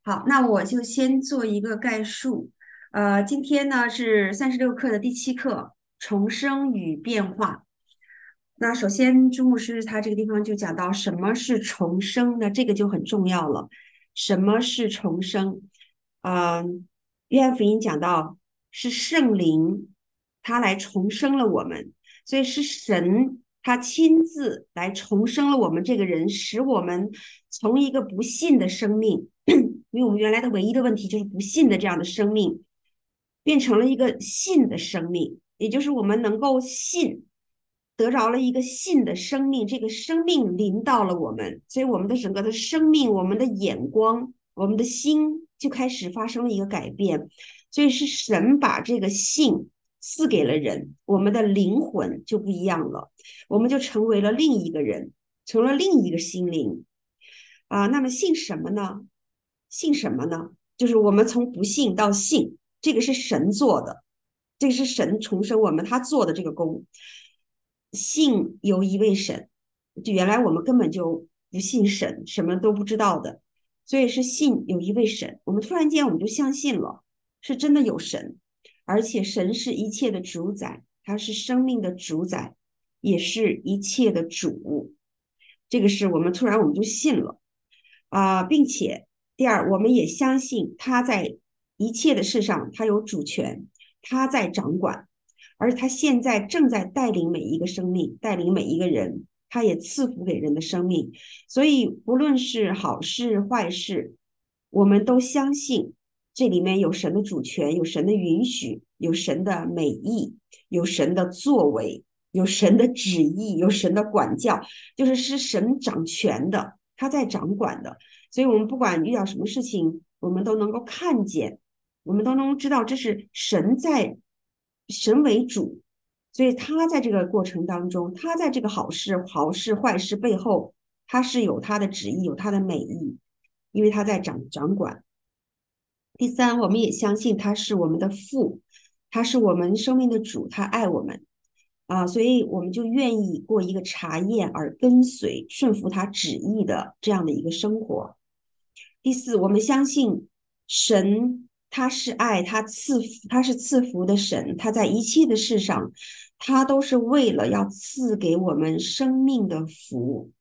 好，那我就先做一个概述。今天呢是36课的第7课，重生与变化。那首先，朱牧师他这个地方就讲到什么是重生，那这个就很重要了。什么是重生？约翰福音讲到是圣灵他来重生了我们，所以是神他亲自来重生了我们这个人，使我们从一个不信的生命。因为我们原来的唯一的问题就是不信的这样的生命，变成了一个信的生命，也就是我们能够信，得着了一个信的生命，这个生命临到了我们，所以我们的整个的生命，我们的眼光，我们的心就开始发生了一个改变，所以是神把这个信赐给了人，我们的灵魂就不一样了，我们就成为了另一个人，成了另一个心灵。那么信什么呢？信什么呢？就是我们从不信到信，这个是神做的，这个是神重生我们他做的这个功。信有一位神，就原来我们根本就不信神，什么都不知道的，所以是信有一位神。我们突然间我们就相信了，是真的有神，而且神是一切的主宰，他是生命的主宰，也是一切的主。这个是我们就信了。并且第二，我们也相信他在一切的事上他有主权，他在掌管，而他现在正在带领每一个生命，带领每一个人，他也赐福给人的生命。所以不论是好事坏事，我们都相信这里面有神的主权，有神的允许，有神的美意，有神的作为，有神的旨意，有神的管教，是神掌权的，他在掌管的。所以我们不管遇到什么事情，我们都能够看见，我们都能知道这是神在，神为主，所以他在这个过程当中，他在这个好事坏事背后，他是有他的旨意，有他的美意，因为他在掌管。第三，我们也相信他是我们的父，他是我们生命的主，他爱我们。所以我们就愿意过一个查验而跟随、顺服他旨意的这样的一个生活。第四，我们相信神他是爱，他是赐福的神，他在一切的事上，他都是为了要赐给我们生命的福。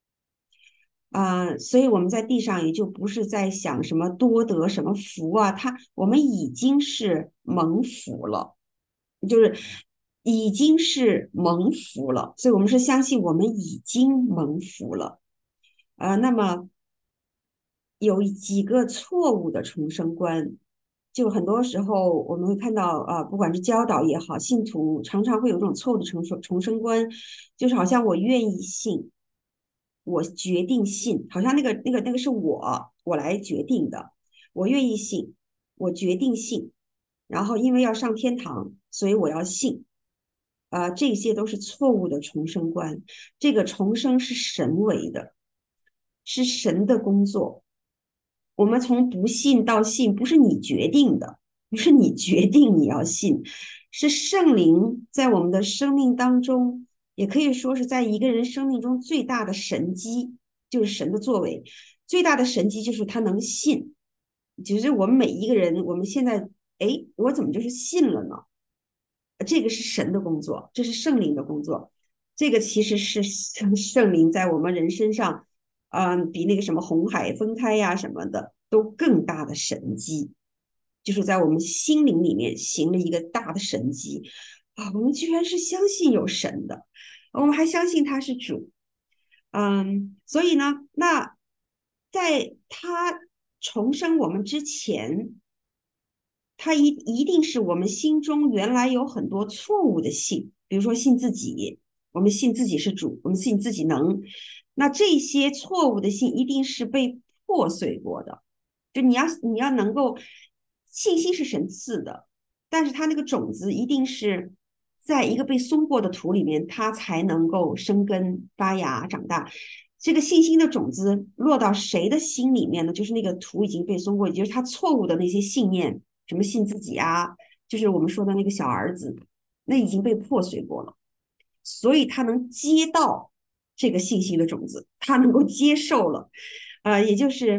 所以我们在地上也就不是在想什么多得什么福啊，我们已经是蒙福了，就是已经是蒙福了，所以我们是相信我们已经蒙福了。那么有几个错误的重生观，就很多时候我们会看到，不管是教导也好，信徒常常会有这种错误的重生观，就是好像我愿意信，我决定信，好像那个是我来决定的，我愿意信，我决定信，然后因为要上天堂，所以我要信。这些都是错误的重生观。这个重生是神为的，是神的工作。我们从不信到信，不是你决定的，不是你决定你要信，是圣灵在我们的生命当中，也可以说是在一个人生命中最大的神机，就是神的作为。最大的神机就是他能信，就是我们每一个人，我们现在，哎，我怎么就是信了呢？这个是神的工作，这是圣灵的工作。这个其实是圣灵在我们人身上，比那个什么红海分开呀什么的都更大的神迹，就是在我们心灵里面行了一个大的神迹我们居然是相信有神的，我们还相信他是主，所以呢，那在他重生我们之前，他一定是我们心中原来有很多错误的信，比如说信自己，我们信自己是主，我们信自己能，那这些错误的信一定是被破碎过的。就你要能够，信心是神赐的，但是它那个种子一定是在一个被松过的土里面，它才能够生根发芽长大。这个信心的种子落到谁的心里面呢？就是那个土已经被松过，也就是他错误的那些信念，什么信自己啊，就是我们说的那个小儿子，那已经被破碎过了，所以他能接到这个信心的种子，他能够接受了，也就是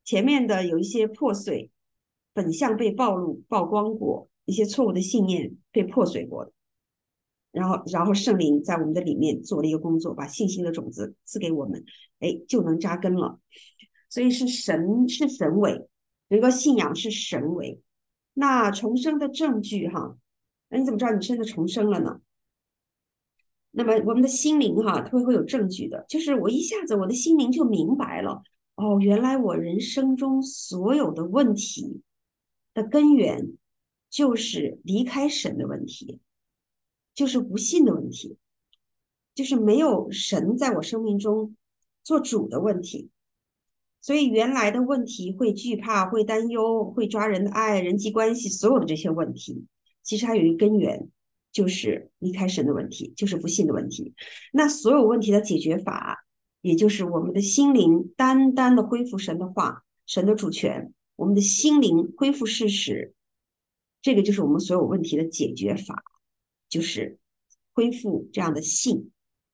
前面的有一些破碎，本相被曝光过，一些错误的信念被破碎过的。然后圣灵在我们的里面做了一个工作，把信心的种子赐给我们，哎，就能扎根了。所以是神为，有一个信仰是神为。那重生的证据哈，那你怎么知道你真的重生了呢？那么我们的心灵哈，它会有证据的，就是我一下子我的心灵就明白了，哦，原来我人生中所有的问题的根源就是离开神的问题，就是不信的问题，就是没有神在我生命中做主的问题。所以原来的问题会惧怕、会担忧、会抓人的爱、人际关系，所有的这些问题，其实它有一个根源，就是离开神的问题，就是不信的问题。那所有问题的解决法，也就是我们的心灵单单的恢复神的话、神的主权，我们的心灵恢复事实，这个就是我们所有问题的解决法，就是恢复这样的信。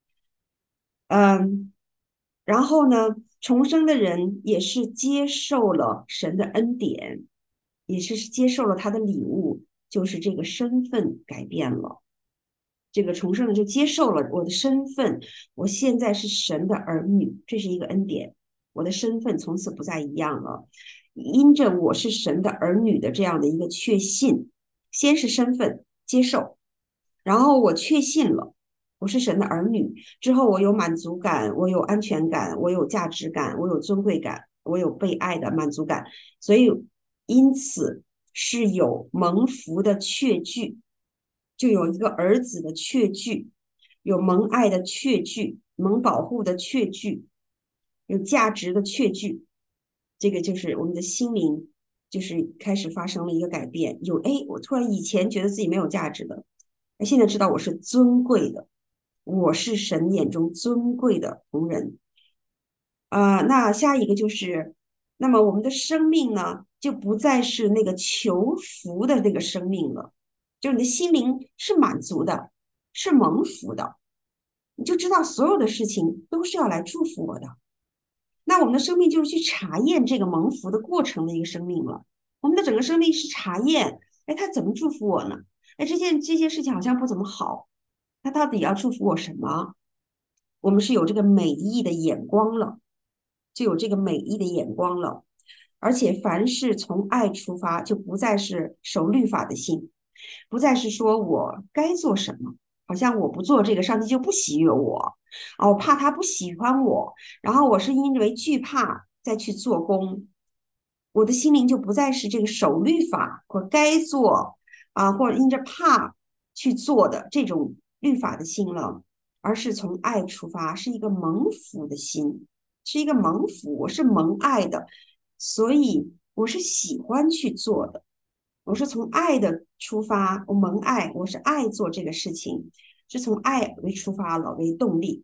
嗯，然后呢，重生的人也是接受了神的恩典，也是接受了他的礼物，就是这个身份改变了。这个重生的就接受了我的身份，我现在是神的儿女，这是一个恩典。我的身份从此不再一样了，因着我是神的儿女的这样的一个确信，先是身份接受，然后我确信了。我是神的儿女之后，我有满足感，我有安全感，我有价值感，我有尊贵感，我有被爱的满足感，所以因此是有蒙福的确据，就有一个儿子的确据，有蒙爱的确据，蒙保护的确据，有价值的确据。这个就是我们的心灵，就是开始发生了一个改变。哎，我突然以前觉得自己没有价值的，现在知道我是尊贵的，我是神眼中尊贵的同人。那下一个就是，那么我们的生命呢，就不再是那个求福的那个生命了，就是你的心灵是满足的，是蒙福的，你就知道所有的事情都是要来祝福我的。那我们的生命就是去查验这个蒙福的过程的一个生命了。我们的整个生命是查验，哎，他怎么祝福我呢？哎，这件事情好像不怎么好，他到底要祝福我什么？我们是有这个美意的眼光了，就有这个美意的眼光了。而且凡是从爱出发，就不再是守律法的心，不再是说我该做什么，好像我不做这个，上帝就不喜悦我啊，我怕他不喜欢我，然后我是因为惧怕再去做工，我的心灵就不再是这个守律法或该做啊，或者因着怕去做的这种律法的心了，而是从爱出发，是一个蒙福的心，是一个蒙福，我是蒙爱的，所以我是喜欢去做的，我是从爱的出发，我蒙爱，我是爱做这个事情，是从爱为出发了为动力。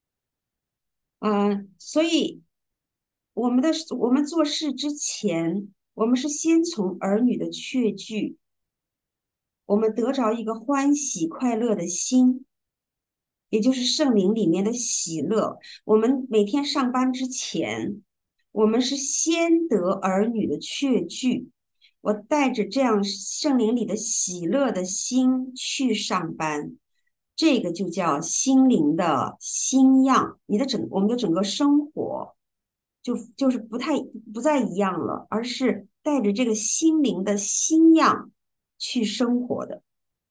所以我们做事之前，我们是先从儿女的确据，我们得着一个欢喜快乐的心，也就是圣灵里面的喜乐。我们每天上班之前，我们是先得儿女的确据。我带着这样圣灵里的喜乐的心去上班，这个就叫心灵的新样。我们的整个生活就是不再一样了，而是带着这个心灵的新样去生活的。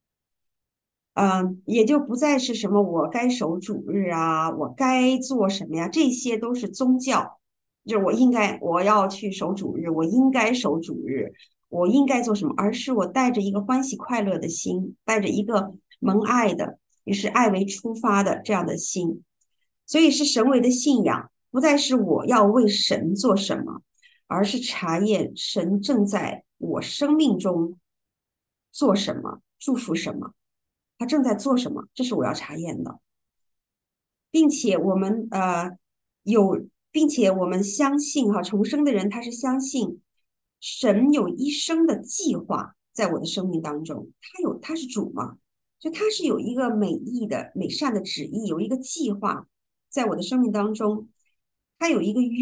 也就不再是什么我该守主日啊，我该做什么呀，这些都是宗教，就是我要去守主日，我应该守主日，我应该做什么，而是我带着一个欢喜快乐的心，带着一个蒙爱的，也是爱为出发的这样的心，所以是神为的信仰，不再是我要为神做什么，而是查验神正在我生命中做什么，祝福什么。他正在做什么，这是我要查验的，并且我们并且我们相信哈，重生的人他是相信神有一生的计划在我的生命当中，他是主嘛，就他是有一个美意的美善的旨意，有一个计划在我的生命当中，他有一个约，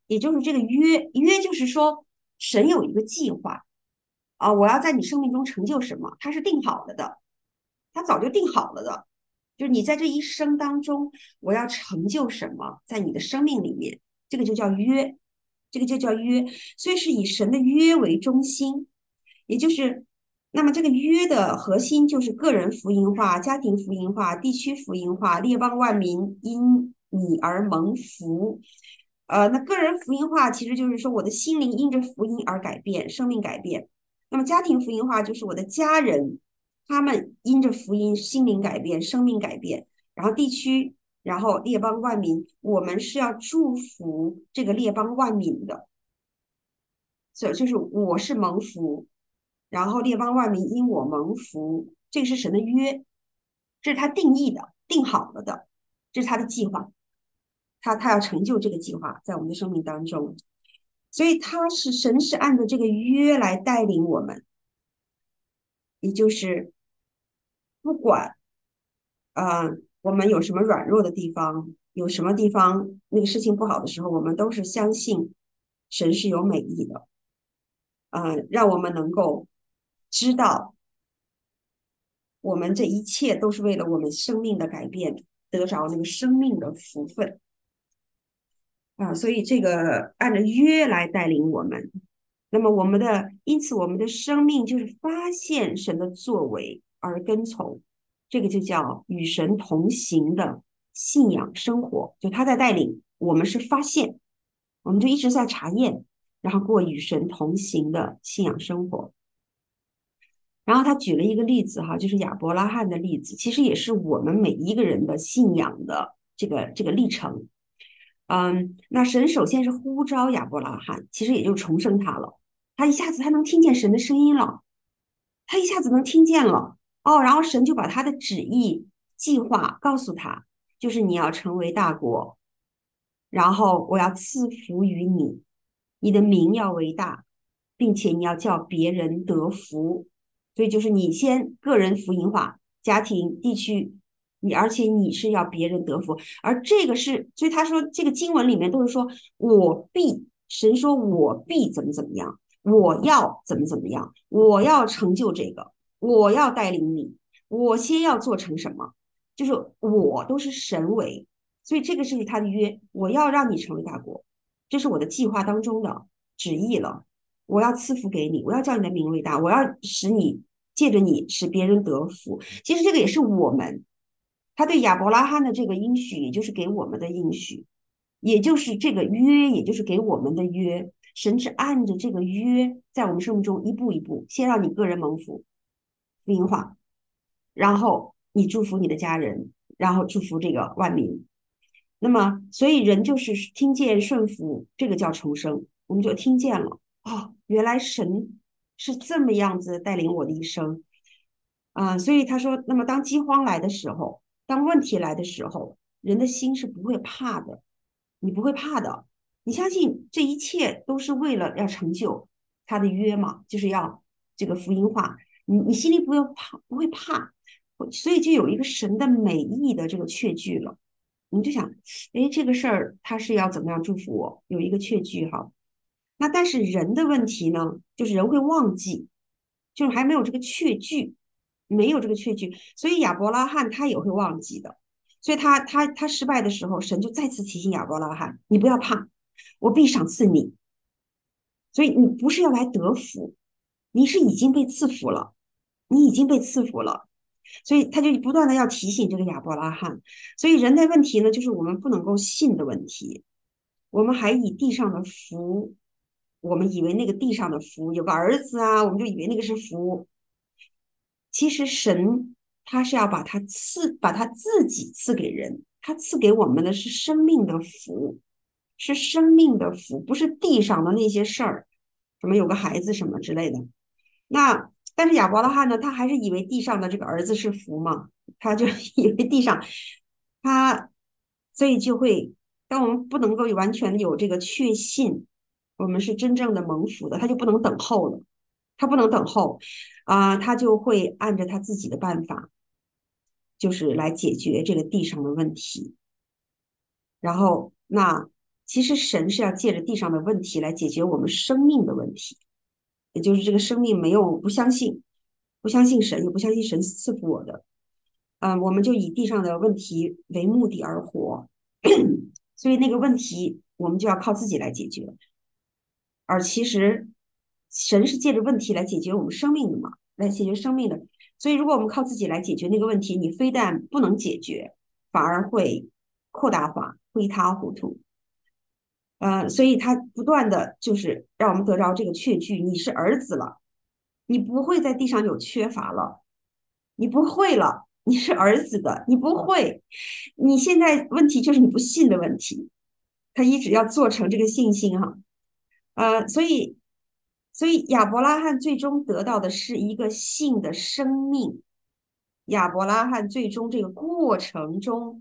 也就是这个约就是说神有一个计划啊，我要在你生命中成就什么，它是定好了的，它早就定好了的。就是你在这一生当中，我要成就什么，在你的生命里面，这个就叫约，这个就叫约。所以是以神的约为中心，也就是，那么这个约的核心就是个人福音化、家庭福音化、地区福音化，列邦万民因你而蒙福。那个人福音化其实就是说我的心灵因着福音而改变，生命改变。那么家庭福音化就是我的家人，他们因着福音心灵改变，生命改变。然后地区，然后列邦万民，我们是要祝福这个列邦万民的。所以就是我是蒙福，然后列邦万民因我蒙福，这个是神的约，这是他定义的、定好了的，这是他的计划，他要成就这个计划在我们的生命当中，所以神是按照这个约来带领我们，也就是不管我们有什么软弱的地方，有什么地方那个事情不好的时候，我们都是相信神是有美意的，让我们能够知道我们这一切都是为了我们生命的改变，得着那个生命的福分所以这个按照约来带领我们。那么因此我们的生命就是发现神的作为而跟从，这个就叫与神同行的信仰生活。就他在带领，我们是发现，我们就一直在查验，然后过与神同行的信仰生活。然后他举了一个例子哈，就是亚伯拉罕的例子，其实也是我们每一个人的信仰的这个历程。那神首先是呼召亚伯拉罕，其实也就重生他了。他一下子他能听见神的声音了，他一下子能听见了哦，然后神就把他的旨意计划告诉他，就是你要成为大国，然后我要赐福于你，你的名要为大，并且你要叫别人得福。所以就是你先个人福音化，家庭、地区，而且你是要别人得福，而这个是，所以他说这个经文里面都是说神说我必怎么怎么样，我要怎么怎么样，我要成就这个，我要带领你，我先要做成什么，就是我都是神为。所以这个是他的约，我要让你成为大国，这是我的计划当中的旨意了。我要赐福给你，我要叫你的名为大，我要使你借着你使别人得福。其实这个也是我们他对亚伯拉罕的这个应许，也就是给我们的应许，也就是这个约，也就是给我们的约。神是按着这个约，在我们生命中一步一步，先让你个人蒙福，福音化，然后你祝福你的家人，然后祝福这个万民。那么，所以人就是听见顺服，这个叫重生，我们就听见了哦，原来神是这么样子带领我的一生所以他说，那么当饥荒来的时候，当问题来的时候，人的心是不会怕的，你不会怕的，你相信这一切都是为了要成就他的约嘛，就是要这个福音化，你心里不要怕，不会怕，所以就有一个神的美意的这个确据了。你就想，哎，这个事儿他是要怎么样祝福我？有一个确据哈。那但是人的问题呢，就是人会忘记，就是还没有这个确据，没有这个确据，所以亚伯拉罕他也会忘记的。所以他失败的时候，神就再次提醒亚伯拉罕：你不要怕，我必赏赐你。所以你不是要来得福，你是已经被赐福了，你已经被赐福了。所以他就不断的要提醒这个亚伯拉罕。所以人的问题呢，就是我们不能够信的问题，我们还以地上的福，我们以为那个地上的福有个儿子啊，我们就以为那个是福。其实神他是要把他自己赐给人，他赐给我们的是生命的福，是生命的福，不是地上的那些事儿，什么有个孩子什么之类的。那但是亚伯拉罕呢，他还是以为地上的这个儿子是福嘛，他就以为地上他，所以就会，当我们不能够完全有这个确信，我们是真正的蒙福的，他就不能等候了，他不能等候他就会按照他自己的办法，就是来解决这个地上的问题。然后其实神是要借着地上的问题来解决我们生命的问题，也就是这个生命没有不相信神，也不相信神赐福我的，我们就以地上的问题为目的而活，所以那个问题我们就要靠自己来解决，而其实神是借着问题来解决我们生命的嘛，来解决生命的。所以如果我们靠自己来解决那个问题，你非但不能解决，反而会扩大化、会一塌糊涂。所以他不断的就是让我们得着这个确据，你是儿子了，你不会在地上有缺乏了，你不会了，你是儿子的，你不会。你现在问题就是你不信的问题，他一直要做成这个信心哈。所以，亚伯拉罕最终得到的是一个信的生命。亚伯拉罕最终这个过程中，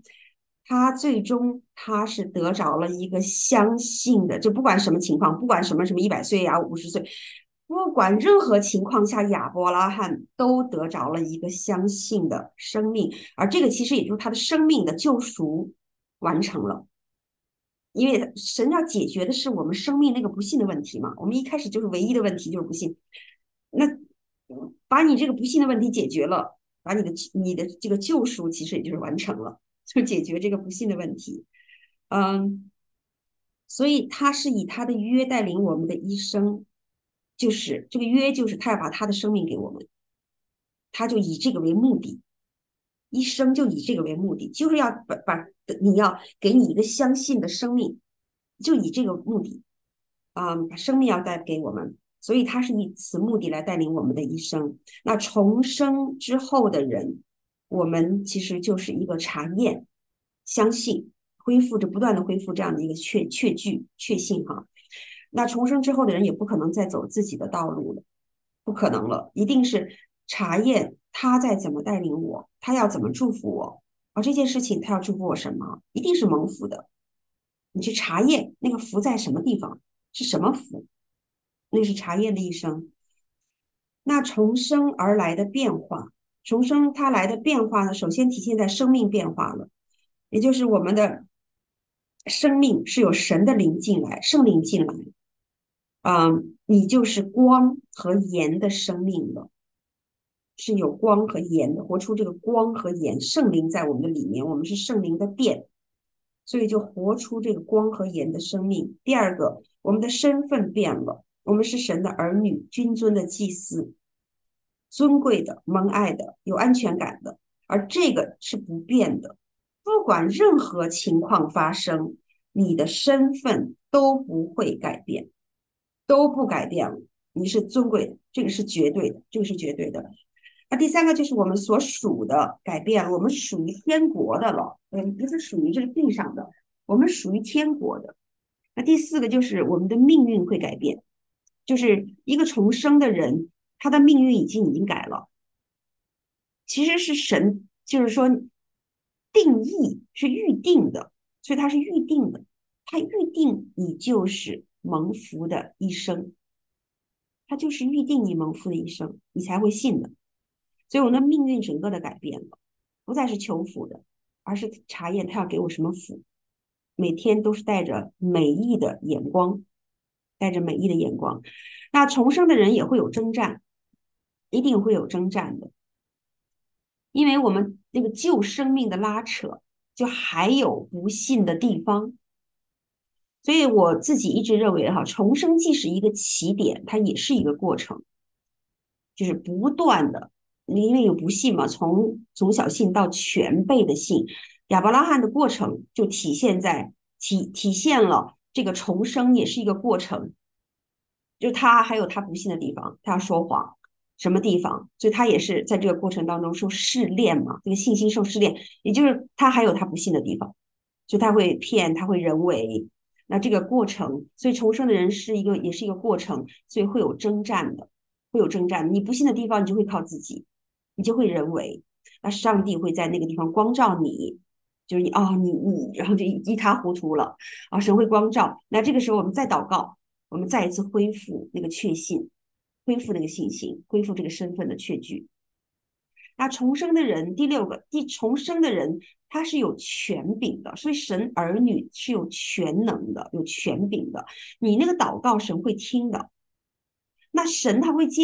他是得着了一个相信的，就不管什么情况，不管什么100岁呀、50岁，不管任何情况下，亚伯拉罕都得着了一个相信的生命，而这个其实也就是他的生命的救赎完成了。因为神要解决的是我们生命那个不信的问题嘛，我们一开始就是唯一的问题就是不信，那把你这个不信的问题解决了，把你的这个救赎其实也就是完成了，就解决这个不信的问题。嗯，所以他是以他的约带领我们的一生，就是这个约就是他要把他的生命给我们，他就以这个为目的，一生就以这个为目的，就是要你要给你一个相信的生命，就以这个目的，把生命要带给我们，所以他是以此目的来带领我们的一生。那重生之后的人，我们其实就是一个查验、相信、恢复着不断的恢复这样的一个确据、确信哈。那重生之后的人也不可能再走自己的道路了，不可能了，一定是查验他在怎么带领我，他要怎么祝福我，这件事情他要祝福我什么，一定是蒙福的。你去查验那个福在什么地方，是什么福，那是查验的一生。那重生而来的变化，重生它来的变化呢，首先体现在生命变化了，也就是我们的生命是有神的灵进来，圣灵进来，你就是光和盐的生命了。是有光和盐的，活出这个光和盐，圣灵在我们的里面，我们是圣灵的殿，所以就活出这个光和盐的生命。第二个，我们的身份变了，我们是神的儿女，君尊的祭司，尊贵的、蒙爱的、有安全感的，而这个是不变的，不管任何情况发生，你的身份都不会改变，都不改变了。你是尊贵的，这个是绝对的，这个是绝对的。那第三个就是我们所属的改变了，我们属于天国的了，不是属于这个地上的，我们属于天国的。那第四个就是我们的命运会改变，就是一个重生的人，他的命运已经改了。其实是神，就是说定义是预定的，所以他是预定的，他预定你就是蒙福的一生，他就是预定你蒙福的一生，你才会信的。所以我的命运整个的改变了，不再是求福的，而是查验他要给我什么福，每天都是带着美意的眼光，带着美意的眼光。那重生的人也会有征战，一定会有征战的，因为我们那个旧生命的拉扯，就还有不信的地方。所以我自己一直认为哈，重生既是一个起点，它也是一个过程，就是不断的，因为有不信嘛，从小信到全辈的信，亚伯拉罕的过程就体现了这个重生也是一个过程，就他还有他不信的地方，他要说谎，什么地方，所以他也是在这个过程当中受试炼嘛，这个信心受试炼，也就是他还有他不信的地方，就他会骗，他会人为。那这个过程，所以重生的人也是一个过程，所以会有征战的。会有征战。你不信的地方，你就会靠自己，你就会人为。那上帝会在那个地方光照你，就是你，然后就一塌糊涂了啊！神会光照。那这个时候我们再祷告，我们再一次恢复那个确信，恢复那个信心，恢复这个身份的确据。 那重生的人，第六个，重生的人他是有权柄的，所以神儿女是有全能的，有权柄的。你那个祷告，神会听的。那神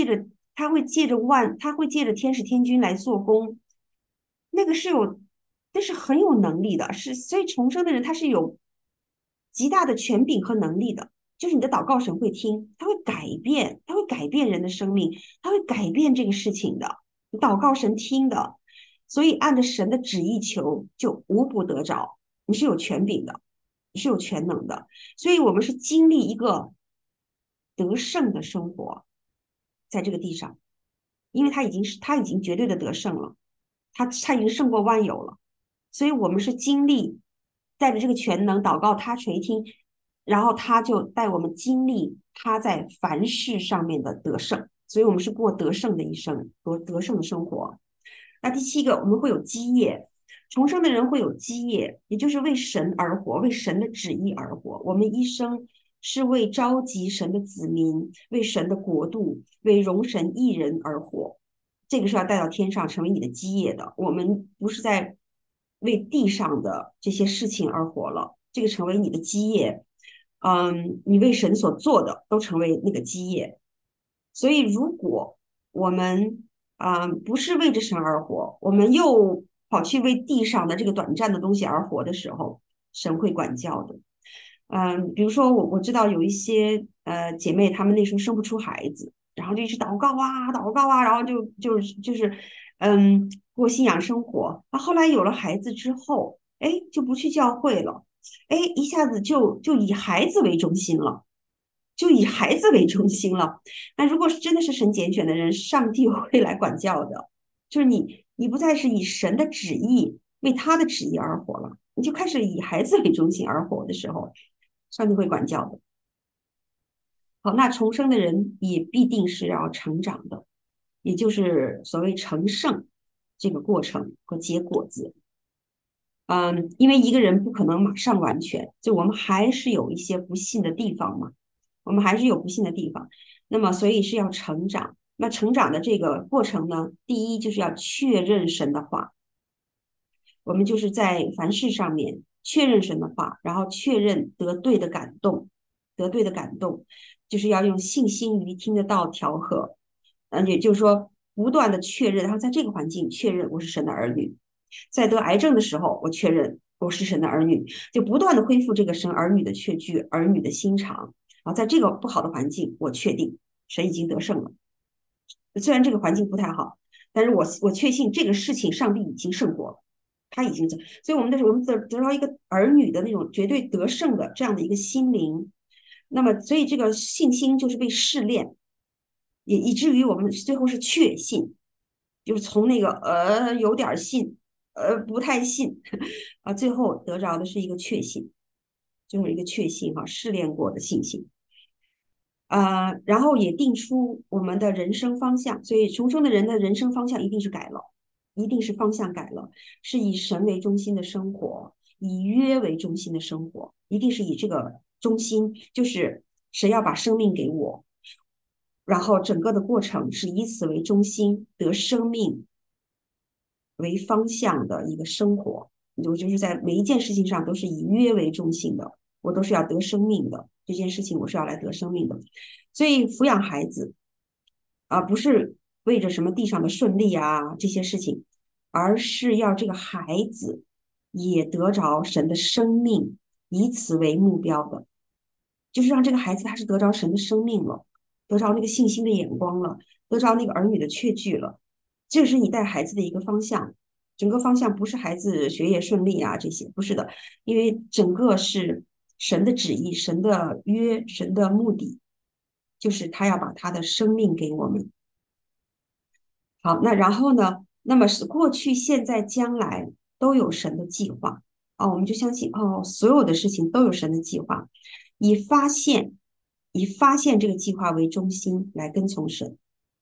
他会借着天使天君来做工，那个是有，那是很有能力的，所以重生的人他是有极大的权柄和能力的，就是你的祷告神会听，他会改变人的生命，他会改变这个事情的，你祷告神听的，所以按着神的旨意求，就无不得着，你是有权柄的，你是有全能的，所以我们是经历一个得胜的生活，在这个地上，因为他已经绝对的得胜了，他已经胜过万有了，所以我们是经历带着这个全能祷告他垂听，然后他就带我们经历他在凡事上面的得胜，所以我们是过得胜的一生，过得胜的生活。那第七个，我们会有基业。重生的人会有基业，也就是为神而活，为神的旨意而活。我们一生是为召集神的子民，为神的国度，为容神一人而活。这个是要带到天上成为你的基业的。我们不是在为地上的这些事情而活了，这个成为你的基业。你为神所做的都成为那个基业。所以，如果我们不是为着神而活，我们又跑去为地上的这个短暂的东西而活的时候，神会管教的。比如说我知道有一些姐妹，她们那时候生不出孩子，然后就一直祷告啊祷告啊，然后就是过信仰生活。那后来有了孩子之后，哎，就不去教会了，哎，一下子就以孩子为中心了。就以孩子为中心了。那如果是真的是神拣选的人，上帝会来管教的。就是你不再是以神的旨意为他的旨意而活了，你就开始以孩子为中心而活的时候，上帝会管教的。好，那重生的人也必定是要成长的，也就是所谓成圣这个过程和结果子。因为一个人不可能马上完全，就我们还是有一些不信的地方嘛。我们还是有不幸的地方，那么所以是要成长。那成长的这个过程呢，第一就是要确认神的话，我们就是在凡事上面确认神的话，然后确认得对的感动，得对的感动，就是要用信心与听得到调和，也就是说不断的确认，然后在这个环境确认我是神的儿女，在得癌症的时候，我确认我是神的儿女，就不断的恢复这个神儿女的确据，儿女的心肠。啊，在这个不好的环境，我确定神已经得胜了。虽然这个环境不太好，但是我确信这个事情上帝已经胜过了，他已经所以我们得到一个儿女的那种绝对得胜的这样的一个心灵。那么，所以这个信心就是被试炼，也以至于我们最后是确信，就是从那个有点信，不太信，啊，最后得着的是一个确信，就是一个确信哈，试炼过的信心。然后也定出我们的人生方向。所以重生的人的人生方向一定是改了，一定是方向改了，是以神为中心的生活，以约为中心的生活，一定是以这个中心，就是神要把生命给我，然后整个的过程是以此为中心，得生命为方向的一个生活。我就是在每一件事情上都是以约为中心的，我都是要得生命的。这件事情我是要来得生命的，所以抚养孩子不是为着什么地上的顺利啊这些事情，而是要这个孩子也得着神的生命，以此为目标的，就是让这个孩子他是得着神的生命了，得着那个信心的眼光了，得着那个儿女的确据了。这是你带孩子的一个方向，整个方向不是孩子学业顺利啊这些，不是的，因为整个是神的旨意、神的约、神的目的，就是他要把他的生命给我们。好，那然后呢？那么是过去、现在、将来都有神的计划我们就相信所有的事情都有神的计划，以发现以发现这个计划为中心来跟从神。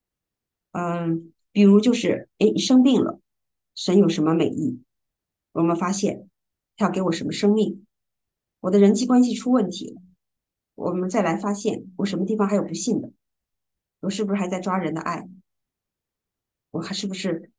比如就是你生病了，神有什么美意？我们发现他要给我什么生命？我的人际关系出问题了，我们再来发现我什么地方还有不信的？我是不是还在抓人的爱？我还是不是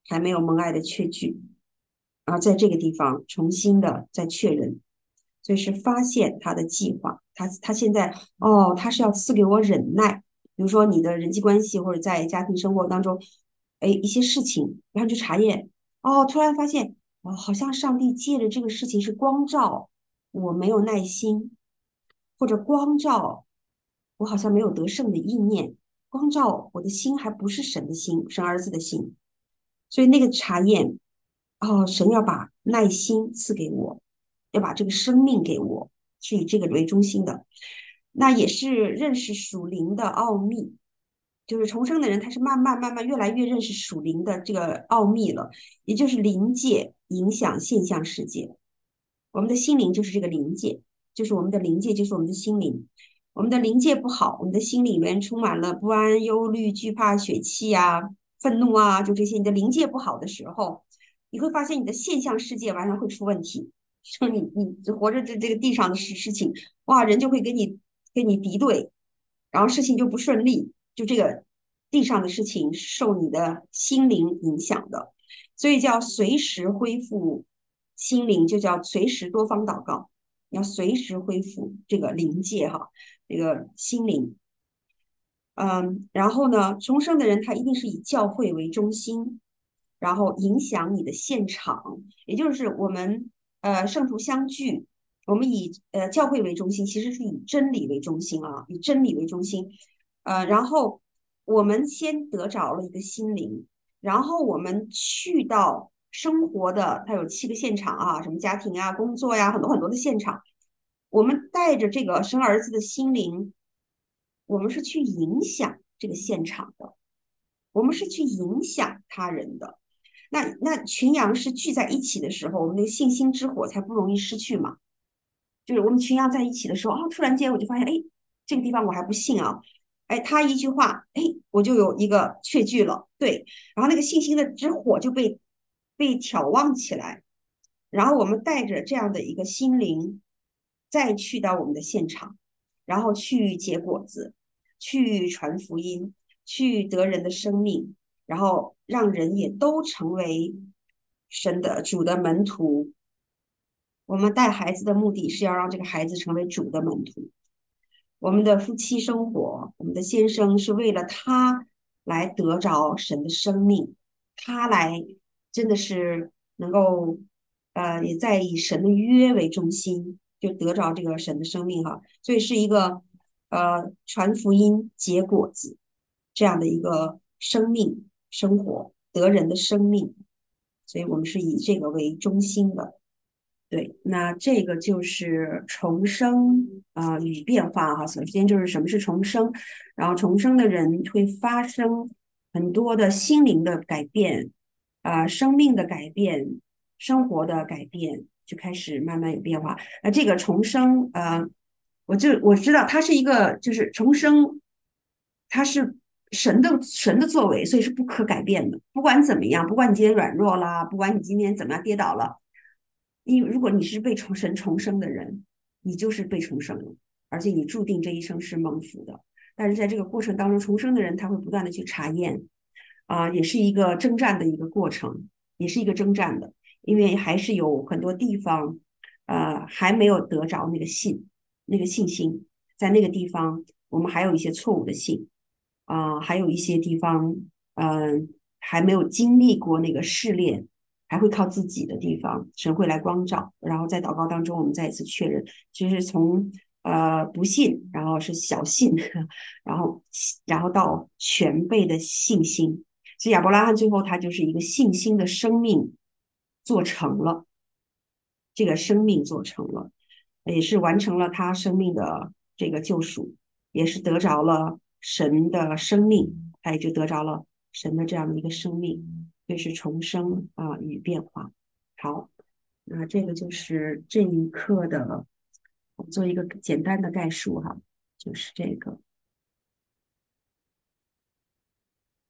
还没有蒙爱的确据，然后在这个地方重新的再确认，所以是发现他的计划，他现在他是要赐给我忍耐，比如说你的人际关系或者在家庭生活当中，哎一些事情，然后去查验，突然发现好像上帝借着这个事情是光照我没有耐心，或者光照我好像没有得胜的意念，光照我的心还不是神的心，神儿子的心。所以那个查验，神要把耐心赐给我，要把这个生命给我，是以这个为中心的。那也是认识属灵的奥秘，就是重生的人，他是慢慢越来越认识属灵的这个奥秘了，也就是灵界影响现象世界。我们的心灵就是这个灵界，就是我们的灵界，就是我们的心灵。我们的灵界不好，我们的心里面充满了不安、忧虑、惧怕、血气啊、愤怒啊，就这些。你的灵界不好的时候，你会发现你的现象世界晚上会出问题。说你活着这个地上的事情，哇，人就会跟你敌对，然后事情就不顺利，就这个地上的事情受你的心灵影响的，所以叫随时恢复心灵，就叫随时多方祷告，要随时恢复这个灵界哈，这个心灵。然后呢，重生的人他一定是以教会为中心，然后影响你的现场，也就是我们圣徒相聚，我们以教会为中心，其实是以真理为中心啊，以真理为中心，然后我们先得着了一个心灵，然后我们去到生活的，它有7个现场啊，什么家庭啊、工作呀，很多很多的现场，我们带着这个生儿子的心灵，我们是去影响这个现场的，我们是去影响他人的。那群羊是聚在一起的时候，我们那个信心之火才不容易失去嘛。就是我们群羊在一起的时候，突然间我就发现，哎，这个地方我还不信啊，哎，他一句话，哎，我就有一个确据了，对，然后那个信心的之火就被挑旺起来，然后我们带着这样的一个心灵，再去到我们的现场，然后去结果子，去传福音，去得人的生命，然后让人也都成为神的主的门徒。我们带孩子的目的是要让这个孩子成为主的门徒。我们的夫妻生活，我们的先生是为了他来得着神的生命，他来真的是能够也在以神的约为中心，就得着这个神的生命哈，所以是一个传福音结果子这样的一个生命生活得人的生命，所以我们是以这个为中心的。对，那这个就是重生与变化哈。首先就是什么是重生，然后重生的人会发生很多的心灵的改变，生命的改变，生活的改变，就开始慢慢有变化。那这个重生，我知道它是一个就是重生，它是神的作为，所以是不可改变的。不管怎么样，不管你今天软弱啦，不管你今天怎么样跌倒了。如果你是被神重生的人，你就是被重生了，而且你注定这一生是蒙福的。但是在这个过程当中，重生的人他会不断的去查验，也是一个征战的一个过程，也是一个征战的，因为还是有很多地方，还没有得着那个信心，在那个地方我们还有一些错误的信，还有一些地方，还没有经历过那个试炼。还会靠自己的地方，神会来光照，然后在祷告当中，我们再一次确认，就是从不信，然后是小信，然后到全备的信心。所以亚伯拉罕最后他就是一个信心的生命做成了，这个生命做成了，也是完成了他生命的这个救赎，也是得着了神的生命，他也就得着了神的这样的一个生命。就是重生与变化。好，那这个就是这一课的，我做一个简单的概述哈，就是这个。